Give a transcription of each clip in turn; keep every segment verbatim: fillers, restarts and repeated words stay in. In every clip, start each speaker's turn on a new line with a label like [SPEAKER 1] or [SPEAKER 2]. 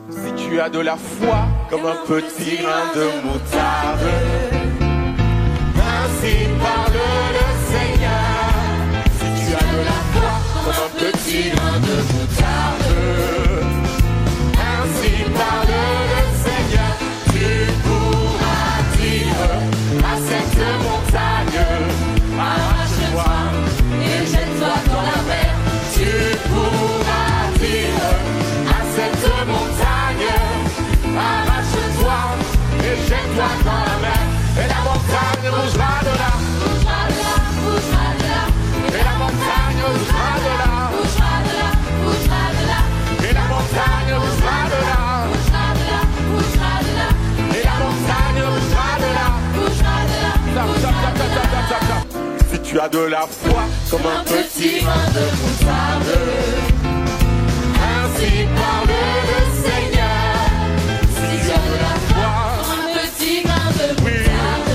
[SPEAKER 1] Si tu as de la foi comme un petit grain de moutarde, ainsi parle le Seigneur. Si tu as de la foi comme un petit grain de moutarde, ainsi parle le Seigneur. Tu pourras dire à cette montagne, arrache-toi et jette-toi dans la mer. Tu pourras dire à cette montagne, arrache-toi et jette-toi dans la mer. Et la montagne bougera de là, bougera de là, bougera de là. Et la montagne bougera de là, bougera de là, bougera de là. Et la montagne bougera de là, bougera de là, bougera de là. Et la montagne bougera de là, bougera de là, bougera de là. Si tu as de la foi comme un petit grain de moutarde, ainsi parle le Seigneur. Si tu as de la foi comme un petit grain de moutarde,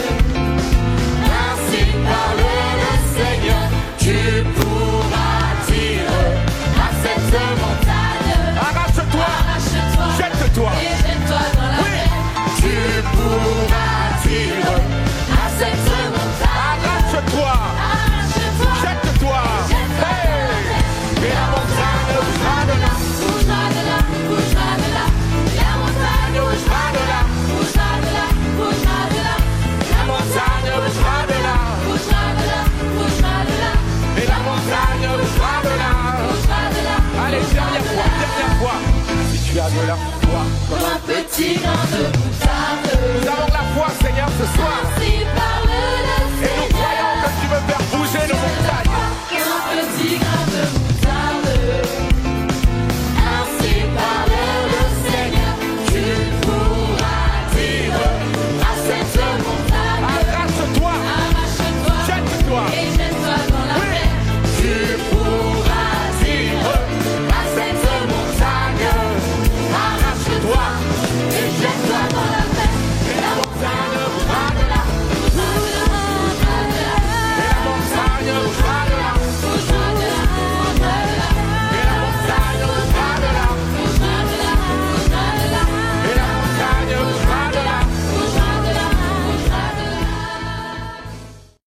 [SPEAKER 1] ainsi parle le Seigneur. Tu pourras dire à cette montagne, arrache-toi, arrache-toi, jette-toi et jette-toi dans la mer. Tu pourras dire à cette montagne, arrache-toi, arrache-toi, jette-toi, hey. Et la montagne bougera de là, bougera de là, bougera de là. La montagne bougera de là, bougera de là, bougera de là. La montagne bougera de là, bougera de là, bougera de là. Et la montagne bougera de là, bougera de là. Allez, dernière fois, dernière fois. Si tu as de la foi comme un petit grain de moutarde,